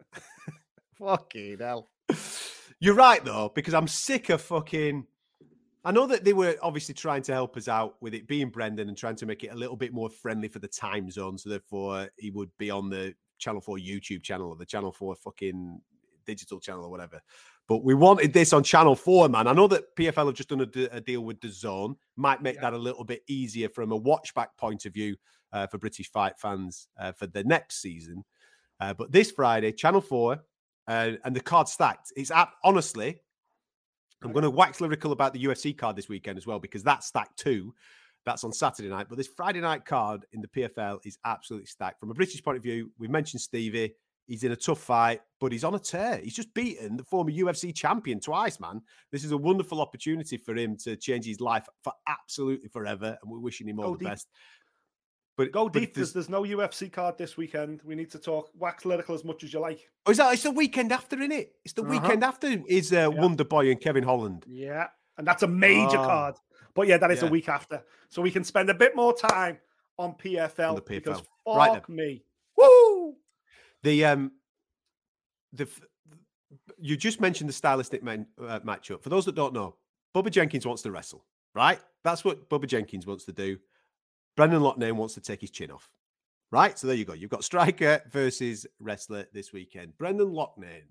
Fucking hell. You're right though, because I'm sick of fucking. I know that they were obviously trying to help us out with it being Brendan and trying to make it a little bit more friendly for the time zone, so therefore he would be on the Channel four YouTube channel or the Channel four fucking digital channel or whatever. But we wanted this on Channel four, man. I know that P F L have just done a, a deal with DAZN. Might make yeah. that a little bit easier from a watchback point of view uh, for British fight fans uh, for the next season. Uh, but this Friday, Channel four, uh, and the card stacked. It's at, honestly, I'm going to wax lyrical about the U F C card this weekend as well, because that's stacked too. That's on Saturday night. But this Friday night card in the P F L is absolutely stacked. From a British point of view, we've mentioned Stevie. He's in a tough fight, but he's on a tear. He's just beaten the former U F C champion twice, man. This is a wonderful opportunity for him to change his life for absolutely forever, and we're wishing him all Go the deep. best. But Go but deep. There's, there's no U F C card this weekend. We need to talk wax lyrical as much as you like. Oh, is that? It's the weekend after, isn't it? It's the uh-huh. weekend after is uh, yeah. Wonder Boy and Kevin Holland. Yeah, and that's a major oh. card. But yeah, that is yeah. a week after. So we can spend a bit more time on P F L, on the P F L. Because fuck right me. Woo! The um the you just mentioned the stylistic man, uh, matchup. For those that don't know, Bubba Jenkins wants to wrestle, right? That's what Bubba Jenkins wants to do. Brendan Loughnane wants to take his chin off, right? So there you go. You've got striker versus wrestler this weekend. Brendan Loughnane.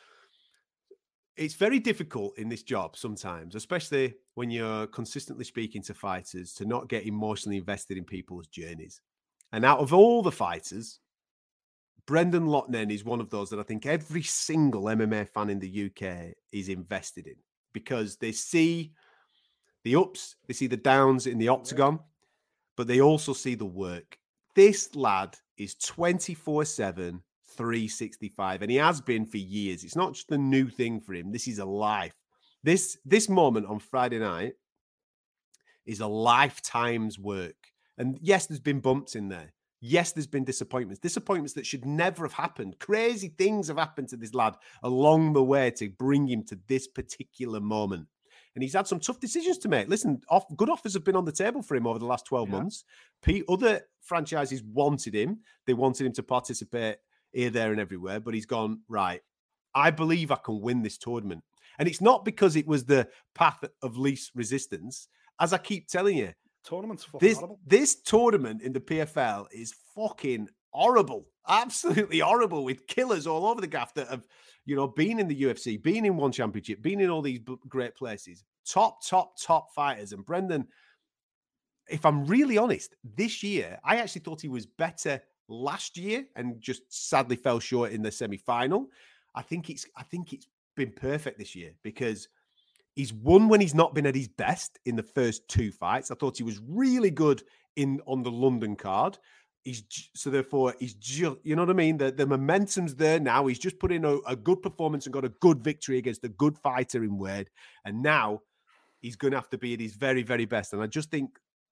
It's very difficult in this job sometimes, especially when you're consistently speaking to fighters, to not get emotionally invested in people's journeys. And out of all the fighters, Brendan Loughnane is one of those that I think every single M M A fan in the U K is invested in, because they see the ups, they see the downs in the octagon, but they also see the work. This lad is twenty-four seven, three sixty-five, and he has been for years. It's not just a new thing for him. This is a life. This, this moment on Friday night is a lifetime's work. And yes, there's been bumps in there. Yes, there's been disappointments, disappointments that should never have happened. Crazy things have happened to this lad along the way to bring him to this particular moment. And he's had some tough decisions to make. Listen, off, good offers have been on the table for him over the last twelve yeah. months. P- other franchises wanted him. They wanted him to participate here, there, and everywhere. But he's gone, right, I believe I can win this tournament. And it's not because it was the path of least resistance. As I keep telling you, Tournament's fucking this, horrible. This tournament in the P F L is fucking horrible. Absolutely horrible, with killers all over the gaff that have, you know, been in the U F C, been in one championship, been in all these great places. Top, top, top fighters. And Brendan, if I'm really honest, this year, I actually thought he was better last year and just sadly fell short in the semi-final. I think it's, I think it's been perfect this year because he's won when he's not been at his best in the first two fights. I thought he was really good in on the London card. He's so therefore he's just, you know what I mean? The, the momentum's there now. He's just put in a, a good performance and got a good victory against a good fighter in Wade. And now he's going to have to be at his very, very best. And I just think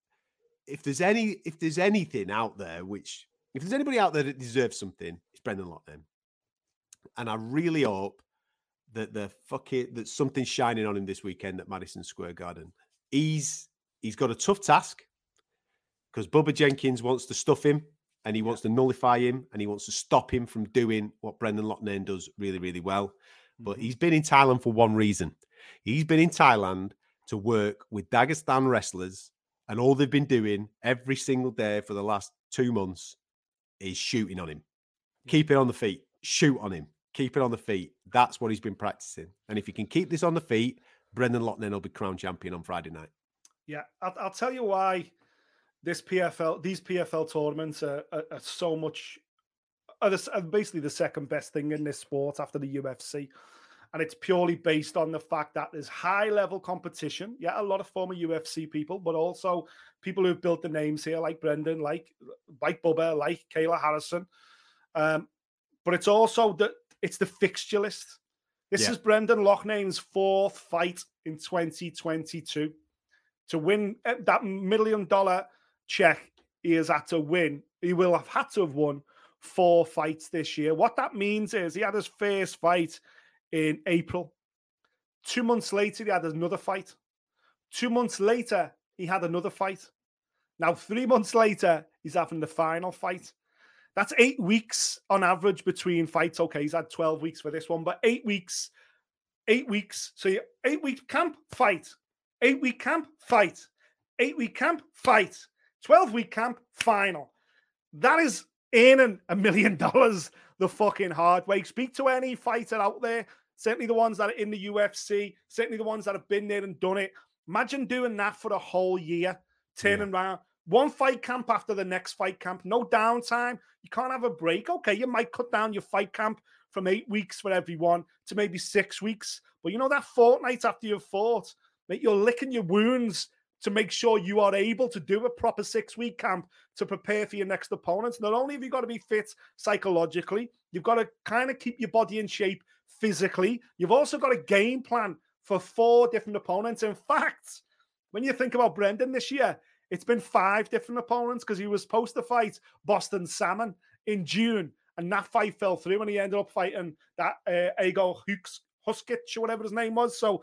if there's any, if there's anything out there, which if there's anybody out there that deserves something, it's Brendan Loughnane. And I really hope that the fucking that something's shining on him this weekend at Madison Square Garden. He's he's got a tough task because Bubba Jenkins wants to stuff him and he wants to nullify him and he wants to stop him from doing what Brendan Loughnane does really, really well. But mm-hmm. he's been in Thailand for one reason. He's been in Thailand to work with Dagestan wrestlers, and all they've been doing every single day for the last two months is shooting on him. Keep it on the feet. Shoot on him. Keep it on the feet. That's what he's been practicing. And if he can keep this on the feet, Brendan Loughnane will be crowned champion on Friday night. Yeah, I'll, I'll tell you why this P F L, these P F L tournaments are, are, are so much, are, the, are basically the second best thing in this sport after the U F C. And it's purely based on the fact that there's high-level competition. Yeah, a lot of former U F C people, but also people who've built the names here, like Brendan, like, like Bubba, like Kayla Harrison. Um, but it's also the it's the fixture list. This yeah. is Brendan Loughnane's fourth fight in twenty twenty-two. To win that million dollar check he has had to win, he will have had to have won four fights this year. What that means is he had his first fight in April. Two months later, he had another fight. Two months later, he had another fight. Now, three months later, he's having the final fight. That's eight weeks on average between fights. Okay, he's had twelve weeks for this one, but eight weeks, eight weeks. So you eight week camp, fight. Eight week camp, fight. Eight week camp, fight. twelve week camp, final. That is earning a million dollars the fucking hard way. Speak to any fighter out there, certainly the ones that are in the U F C, certainly the ones that have been there and done it. Imagine doing that for a whole year, turning yeah. around. One fight camp after the next fight camp, no downtime. You can't have a break. Okay, you might cut down your fight camp from eight weeks for everyone to maybe six weeks. But you know that fortnight after you've fought, mate, you're licking your wounds to make sure you are able to do a proper six-week camp to prepare for your next opponents. Not only have you got to be fit psychologically, you've got to kind of keep your body in shape physically. You've also got a game plan for four different opponents. In fact, when you think about Brendan this year, it's been five different opponents because he was supposed to fight Boston Salmon in June, and that fight fell through, and he ended up fighting that uh, Ego Huskic or whatever his name was. So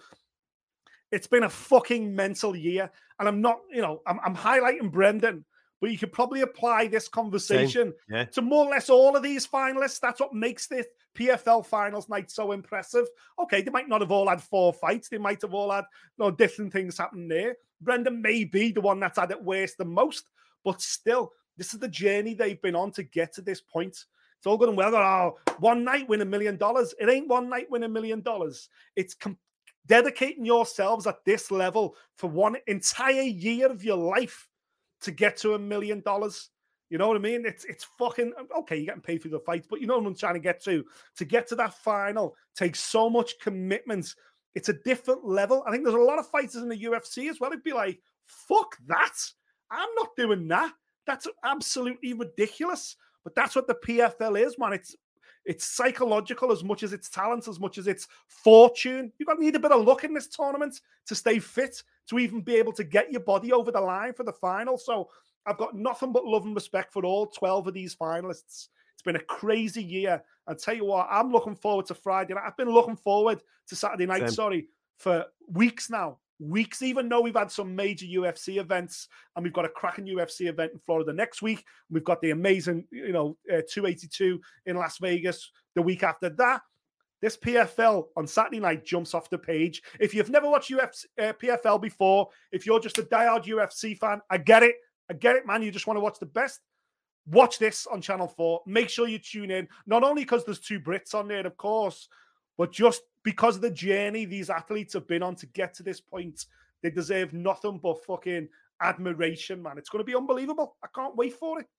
it's been a fucking mental year, and I'm not, you know, I'm, I'm highlighting Brendan, but you could probably apply this conversation yeah. to more or less all of these finalists. That's what makes this P F L finals night so impressive. Okay, they might not have all had four fights. They might have all had you know, different things happen there. Brendan may be the one that's had it worse than most, but still, this is the journey they've been on to get to this point. It's all good and well. Oh, one night win a million dollars. It ain't one night win a million dollars. It's com- dedicating yourselves at this level for one entire year of your life to get to a million dollars. You know what I mean? It's it's fucking, okay, you're getting paid for the fights, but you know what I'm trying to get to. To get to that final takes so much commitment. It's a different level. I think there's a lot of fighters in the U F C as well who'd be like, fuck that. I'm not doing that. That's absolutely ridiculous. But that's what the P F L is, man. It's it's psychological as much as it's talent, as much as it's fortune. You've got to need a bit of luck in this tournament to stay fit, to even be able to get your body over the line for the final. So I've got nothing but love and respect for all twelve of these finalists. It's been a crazy year. I tell you what, I'm looking forward to Friday night. I've been looking forward to Saturday night, Same. sorry, for weeks now. Weeks, even though we've had some major U F C events, and we've got a cracking U F C event in Florida next week. We've got the amazing, you know, uh, two eighty-two in Las Vegas the week after that. This P F L on Saturday night jumps off the page. If you've never watched U F C, uh, P F L before, if you're just a diehard U F C fan, I get it. I get it, man. You just want to watch the best. Watch this on Channel four. Make sure you tune in, not only because there's two Brits on there, of course, but just because of the journey these athletes have been on to get to this point. They deserve nothing but fucking admiration, man. It's going to be unbelievable. I can't wait for it.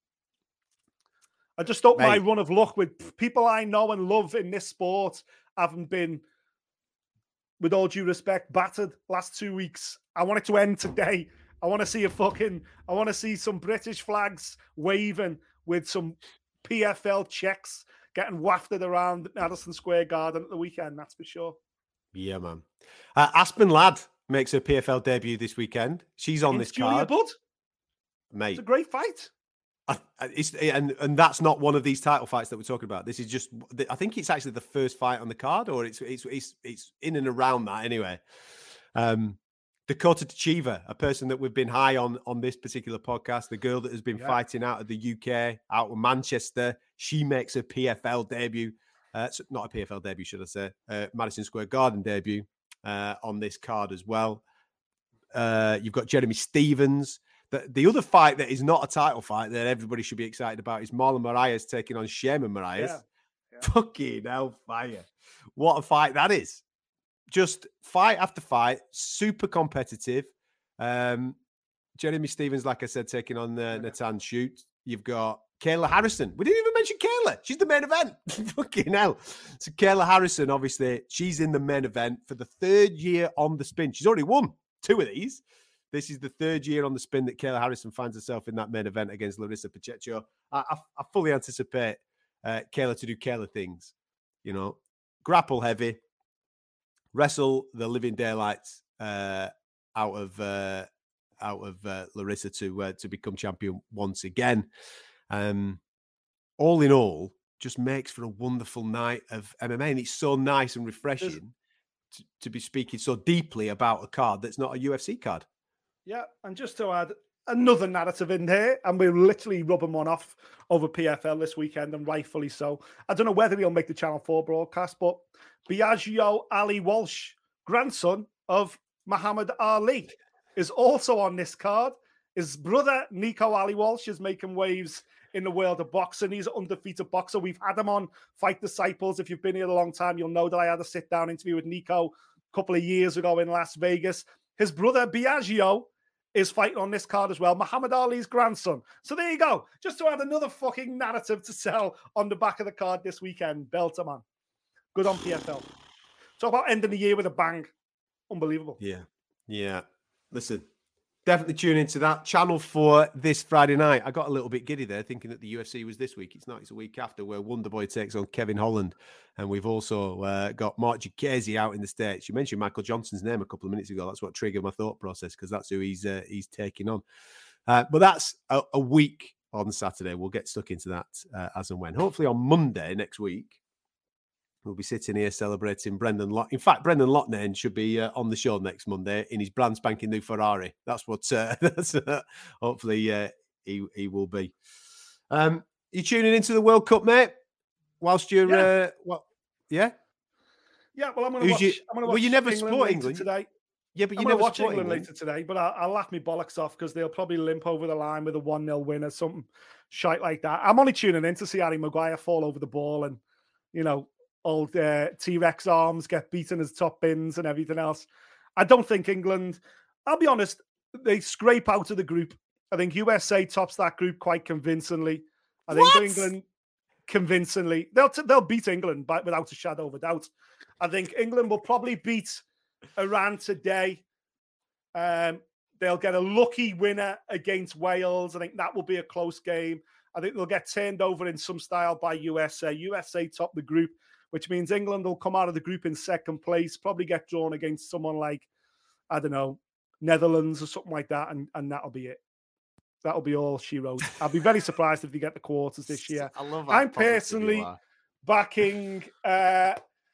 I just hope Mate. my run of luck with people I know and love in this sport haven't been, with all due respect, battered last two weeks. I want it to end today. I want to see a fucking, I want to see some British flags waving with some P F L checks getting wafted around Madison Square Garden at the weekend, that's for sure. Yeah, man. Uh, Aspen Ladd makes her P F L debut this weekend. She's on Against this Julia card. Budd. Mate. It's a great fight. I, it's, and, and that's not one of these title fights that we're talking about. This is just, I think it's actually the first fight on the card, or it's it's it's, it's in and around that anyway. Um, Dakota Tchiva, a person that we've been high on on this particular podcast, the girl that has been yeah. fighting out of the U K, out of Manchester. She makes a P F L debut, uh, not a P F L debut, should I say, uh, Madison Square Garden debut uh, on this card as well. Uh, you've got Jeremy Stevens. The, the other fight that is not a title fight that everybody should be excited about is Marlon Moraes taking on Shaman Moraes. Yeah. Yeah. Fucking hellfire. What a fight that is. Just fight after fight, super competitive. Um, Jeremy Stevens, like I said, taking on uh, Nathan Shoot. You've got Kayla Harrison. We didn't even mention Kayla. She's the main event. Fucking hell. So Kayla Harrison, obviously, she's in the main event for the third year on the spin. She's already won two of these. This is the third year on the spin that Kayla Harrison finds herself in that main event against Larissa Pacheco. I, I, I fully anticipate uh, Kayla to do Kayla things. You know, grapple heavy, wrestle the living daylights uh, out of uh, out of uh, Larissa to uh, to become champion once again. Um, all in all, just makes for a wonderful night of M M A, and it's so nice and refreshing to, to be speaking so deeply about a card that's not a U F C card. Yeah, and just to add another narrative in here, and we're literally rubbing one off over P F L this weekend, and rightfully so. I don't know whether he'll make the Channel four broadcast, but Biagio Ali Walsh, grandson of Muhammad Ali, is also on this card. His brother, Nico Ali Walsh, is making waves in the world of boxing. He's an undefeated boxer. We've had him on Fight Disciples. If you've been here a long time, you'll know that I had a sit-down interview with Nico a couple of years ago in Las Vegas. His brother, Biagio, is fighting on this card as well. Muhammad Ali's grandson. So there you go. Just to add another fucking narrative to sell on the back of the card this weekend. Belter, man. Good on P F L. Talk about ending the year with a bang. Unbelievable. Yeah. Yeah. Listen, definitely tune into that. Channel four this Friday night. I got a little bit giddy there thinking that the U F C was this week. It's not. It's a week after, where Wonderboy takes on Kevin Holland. And we've also uh, got Mark Jacasey out in the States. You mentioned Michael Johnson's name a couple of minutes ago. That's what triggered my thought process, because that's who he's uh, he's taking on. Uh, but that's a, a week on Saturday. We'll get stuck into that uh, as and when. Hopefully on Monday next week, we'll be sitting here celebrating Brendan Lock. In fact, Brendan Loughnane should be uh, on the show next Monday in his brand spanking new Ferrari. That's what. Uh, that's uh, hopefully uh, he he will be. Um, you tuning into the World Cup, mate? Whilst you're, yeah, uh, well, yeah, yeah. Well, I'm going to watch. You, I'm going to watch. Well, you never England support England today. Yeah, but you I'm never watch support England, England later today. But I'll, I'll laugh me bollocks off because they'll probably limp over the line with a one nil win or something shite like that. I'm only tuning in to see Harry Maguire fall over the ball and, you know, old uh, T-Rex arms get beaten as top bins and everything else. I don't think England, I'll be honest, they scrape out of the group. I think U S A tops that group quite convincingly. I think what? England convincingly, they'll t- they'll beat England by, without a shadow of a doubt. I think England will probably beat Iran today. Um, they'll get a lucky winner against Wales. I think that will be a close game. I think they'll get turned over in some style by U S A. U S A top the group, which means England will come out of the group in second place, probably get drawn against someone like, I don't know, Netherlands or something like that, and, and that'll be it. That'll be all she wrote. I'll be very surprised if they get the quarters this year. I love that. I'm personally backing uh,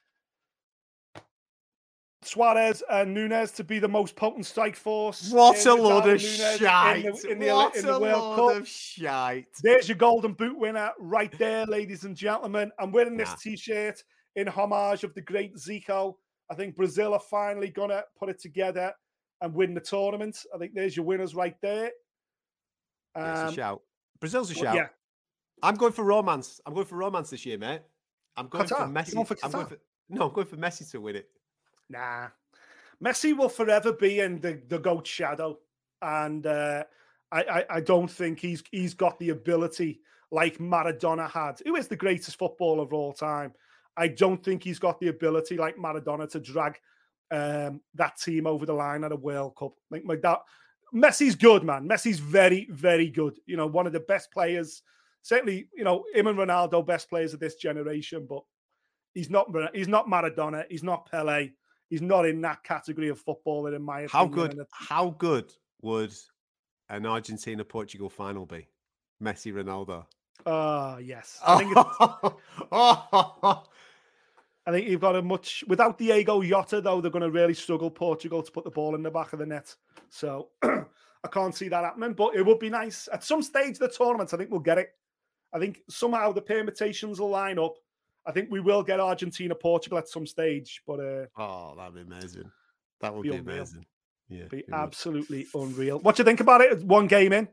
Suarez and Nunez to be the most potent strike force. What a load of shite. In the, in the, what in the a World load Cup. of shite. There's your golden boot winner right there, ladies and gentlemen. I'm wearing this nah. T-shirt in homage of the great Zico. I think Brazil are finally going to put it together and win the tournament. I think there's your winners right there. Um, yeah, it's a shout. Brazil's a shout. Yeah. I'm going for romance. I'm going for romance this year, mate. I'm going Qatar. for Messi. Going for I'm going for, no, I'm going for Messi to win it. Nah. Messi will forever be in the, the GOAT shadow. And uh, I, I, I don't think he's he's got the ability like Maradona had, who is the greatest footballer of all time. I don't think he's got the ability like Maradona to drag um, that team over the line at a World Cup. Like my that Messi's good, man. Messi's very, very good. You know, one of the best players. Certainly, you know, him and Ronaldo, best players of this generation. But he's not. He's not Maradona. He's not Pele. He's not in that category of footballer, in my opinion. How good? How good would an Argentina-Portugal final be? Messi, Ronaldo. Oh, yes. I think, it's, I think you've got a much... Without Diego Jota, though, they're going to really struggle, Portugal, to put the ball in the back of the net. So I can't see that happening, but it would be nice. At some stage of the tournament, I think we'll get it. I think somehow the permutations will line up. I think we will get Argentina, Portugal at some stage, but... Uh, oh, that'd be amazing. That would be, be amazing. Yeah, be absolutely unreal. What do you think about it? One game in?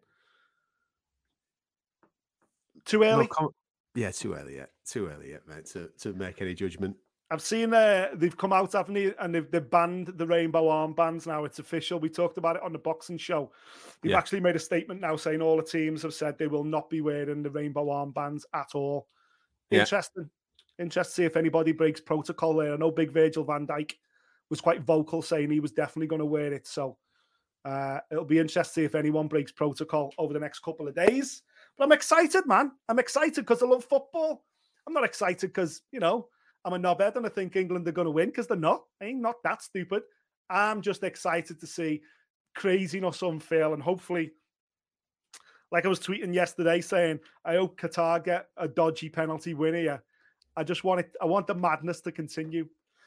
Too early? No, yeah, too early yet. Too early yet, mate, to, to make any judgment. I've seen uh, they've come out, haven't they? And they've, they've banned the rainbow armbands now. It's official. We talked about it on the boxing show. They've yeah. actually made a statement now saying all the teams have said they will not be wearing the rainbow armbands at all. Yeah. Interesting. Interesting to see if anybody breaks protocol there. I know big Virgil van Dijk was quite vocal saying he was definitely going to wear it. So uh, it'll be interesting to see if anyone breaks protocol over the next couple of days. But I'm excited, man. I'm excited because I love football. I'm not excited because, you know, I'm a knobhead and I think England are going to win because they're not. I ain't not that stupid. I'm just excited to see craziness unfurl and hopefully, like I was tweeting yesterday saying, I hope Qatar get a dodgy penalty win here. I just want it. I want the madness to continue.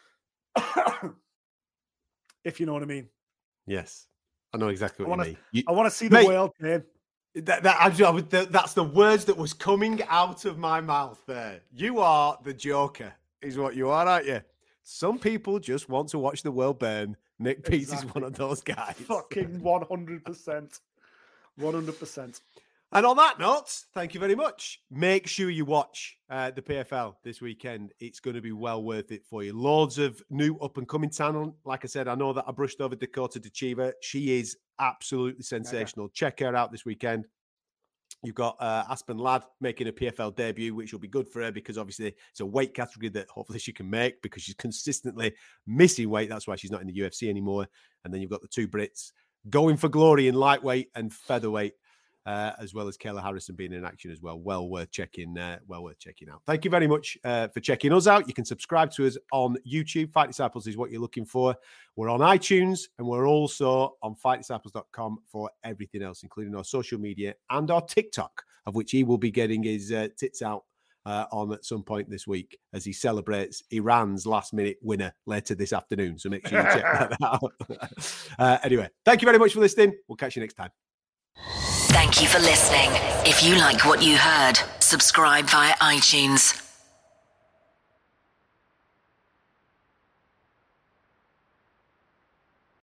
If you know what I mean. Yes. I know exactly what I wanna, you mean. You, I want to see the mate, world, man. That, that, I, that's the words that was coming out of my mouth there. You are the Joker, is what you are, aren't you? Some people just want to watch the world burn. Nick Peets exactly. is one of those guys. Fucking one hundred percent. one hundred percent. And on that note, thank you very much. Make sure you watch uh, the P F L this weekend. It's going to be well worth it for you. Loads of new up-and-coming talent. Like I said, I know that I brushed over Dakota Dechiva. She is absolutely sensational. Okay. Check her out this weekend. You've got uh, Aspen Ladd making a P F L debut, which will be good for her because obviously it's a weight category that hopefully she can make because she's consistently missing weight. That's why she's not in the U F C anymore. And then you've got the two Brits going for glory in lightweight and featherweight. Uh, as well as Kayla Harrison being in action as well. Well worth checking, uh, well worth checking out. Thank you very much uh, for checking us out. You can subscribe to us on YouTube. Fight Disciples is what you're looking for. We're on iTunes and we're also on fight disciples dot com for everything else, including our social media and our TikTok, of which he will be getting his uh, tits out uh, on at some point this week as he celebrates Iran's last minute winner later this afternoon. So make sure you check that out. uh, anyway, thank you very much for listening. We'll catch you next time. Thank you for listening. If you like what you heard, subscribe via iTunes.